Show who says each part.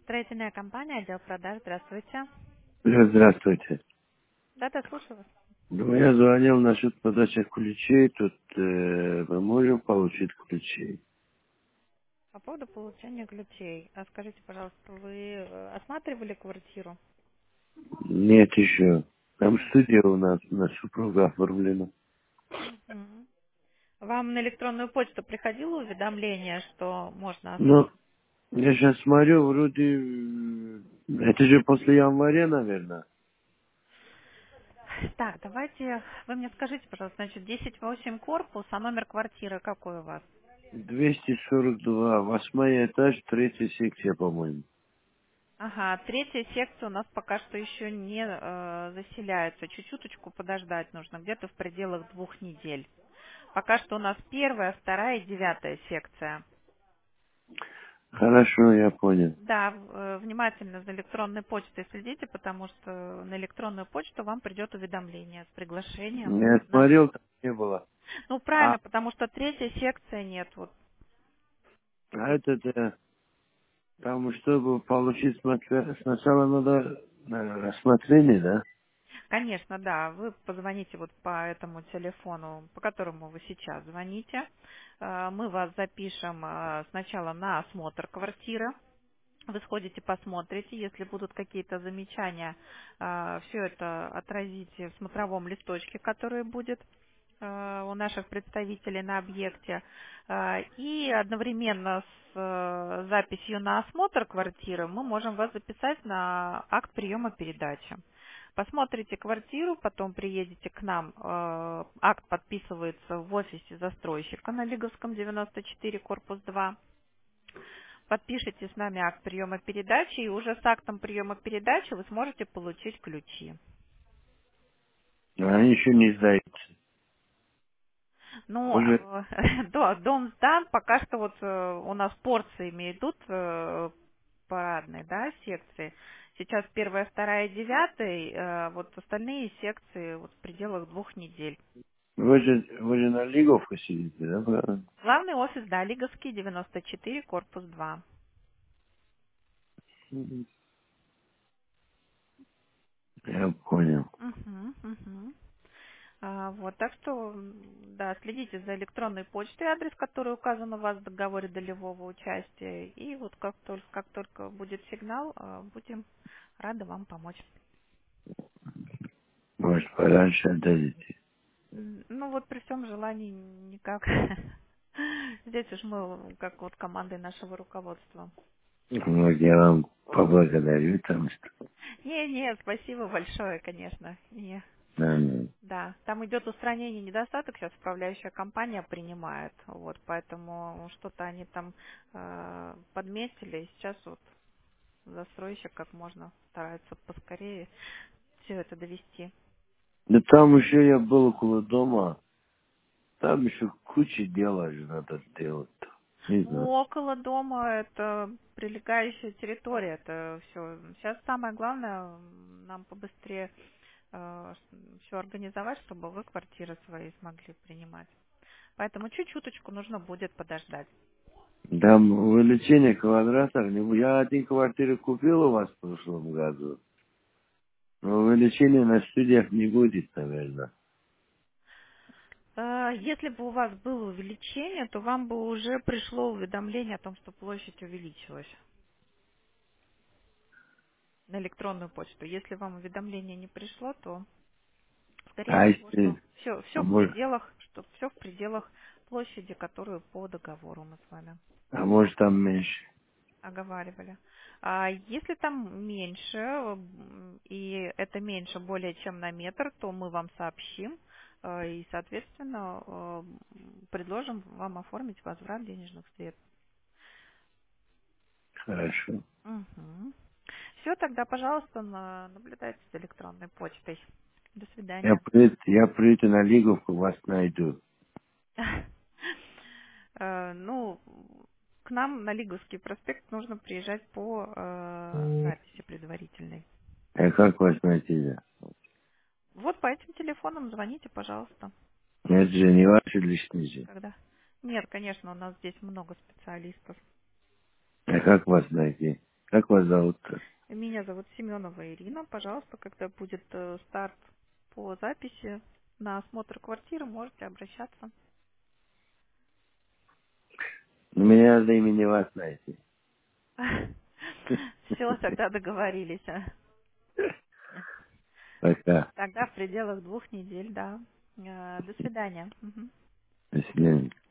Speaker 1: Строительная компания, отдел продаж. Здравствуйте.
Speaker 2: Здравствуйте.
Speaker 1: Да, слушаю вас.
Speaker 2: Ну, я звонил насчет подачи ключей. Тут мы можем получить ключи?
Speaker 1: По поводу получения ключей. А скажите, пожалуйста, вы осматривали квартиру?
Speaker 2: Нет еще. Там студия у нас на супруга оформлена.
Speaker 1: Мгм. Вам на электронную почту приходило уведомление, что можно
Speaker 2: Но
Speaker 1: осмотреть?
Speaker 2: я сейчас смотрю, вроде... Это же после января, наверное.
Speaker 1: Так, давайте, вы мне скажите, пожалуйста, значит, 10-8 корпус, а номер квартиры какой у вас?
Speaker 2: 242, 8 этаж, третья секция, по-моему.
Speaker 1: Ага, третья секция у нас пока что еще не заселяется. Чуть-чуточку подождать нужно, где-то в пределах 2 недель. Пока что у нас первая, вторая и 9 секция.
Speaker 2: Хорошо, я понял.
Speaker 1: Да, внимательно за электронной почтой следите, потому что на электронную почту вам придет уведомление с приглашением
Speaker 2: Я
Speaker 1: на...
Speaker 2: смотрел, там не было.
Speaker 1: Ну,
Speaker 2: А,
Speaker 1: правильно, потому что третья секция нет. Вот.
Speaker 2: а этот, там, чтобы получить сначала надо рассмотрение, да?
Speaker 1: Конечно, да, вы позвоните вот по этому телефону, по которому вы сейчас звоните. Мы вас запишем сначала на осмотр квартиры. Вы сходите, посмотрите, если будут какие-то замечания, все это отразите в смотровом листочке, который будет у наших представителей на объекте. И одновременно с записью на осмотр квартиры мы можем вас записать на акт приема передачи. Посмотрите квартиру, потом приедете к нам. Акт подписывается в офисе застройщика на Лиговском 94, корпус 2. Подпишите с нами акт приема передачи, и уже с актом приема передачи вы сможете получить ключи.
Speaker 2: Они еще не сдаются.
Speaker 1: Ну,
Speaker 2: Уже,
Speaker 1: да, дом сдан, пока что вот у нас порциями идут парадные, да, секции. Сейчас первая, вторая, девятая, вот остальные секции вот в пределах 2 недель.
Speaker 2: вы же на Лиговку сидите, да, правильно?
Speaker 1: Главный офис, да, Лиговский, 94, корпус 2.
Speaker 2: Мгм. Я понял.
Speaker 1: Мгм, мгм. Вот, так что, да, следите за электронной почтой, адрес, который указан у вас в договоре долевого участия. И вот как только будет сигнал, будем рады вам помочь.
Speaker 2: Может, пораньше отдадите.
Speaker 1: Ну вот при всем желании никак. Здесь уж мы как вот командой нашего руководства.
Speaker 2: Вот я вам поблагодарю, там что.
Speaker 1: Не, спасибо большое, конечно. Не.
Speaker 2: Да, ну.
Speaker 1: Да, там идет устранение недостаток, сейчас управляющая компания принимает, вот, поэтому что-то они там подметили, и сейчас вот застройщик как можно старается поскорее все это довести.
Speaker 2: Да там еще я был около дома, там еще куча дела же надо сделать. Не
Speaker 1: Ну,
Speaker 2: знаю.
Speaker 1: около дома это прилегающая территория, это все. Сейчас самое главное нам побыстрее все организовать, чтобы вы квартиры свои смогли принимать. Поэтому чуть-чуточку нужно будет подождать.
Speaker 2: Там увеличение квадратов, я один квартиру купил у вас в прошлом году, но увеличения на студиях не будет, наверное.
Speaker 1: Если бы у вас было увеличение, то вам бы уже пришло уведомление о том, что площадь увеличилась на электронную почту. Если вам уведомление не пришло, то скорее
Speaker 2: А
Speaker 1: всего, что
Speaker 2: если,
Speaker 1: все
Speaker 2: а
Speaker 1: в
Speaker 2: может,
Speaker 1: пределах, что все в пределах площади, которую по договору мы с вами
Speaker 2: а может там меньше.
Speaker 1: оговаривали. А если там меньше, и это меньше более чем на метр, то мы вам сообщим и, соответственно, предложим вам оформить возврат денежных средств.
Speaker 2: Хорошо.
Speaker 1: Все, тогда, пожалуйста, наблюдайте за электронной почтой. До
Speaker 2: Я
Speaker 1: свидания.
Speaker 2: приеду на Лиговку, вас найду.
Speaker 1: Ну, к нам на Лиговский проспект нужно приезжать по записи предварительной.
Speaker 2: А как вас найти? Да?
Speaker 1: Вот по этим телефонам звоните, пожалуйста.
Speaker 2: Это же не ваши личные же.
Speaker 1: Когда? Нет, конечно, у нас здесь много специалистов.
Speaker 2: А как вас найти? Как вас зовут-то?
Speaker 1: Меня зовут Семенова Ирина. Пожалуйста, когда будет старт по записи на осмотр квартиры, можете обращаться.
Speaker 2: Ну, меня до имени вас найти.
Speaker 1: Все, тогда договорились.
Speaker 2: Пока.
Speaker 1: Тогда в пределах 2 недель, да. До свидания. Мгм.
Speaker 2: До свидания.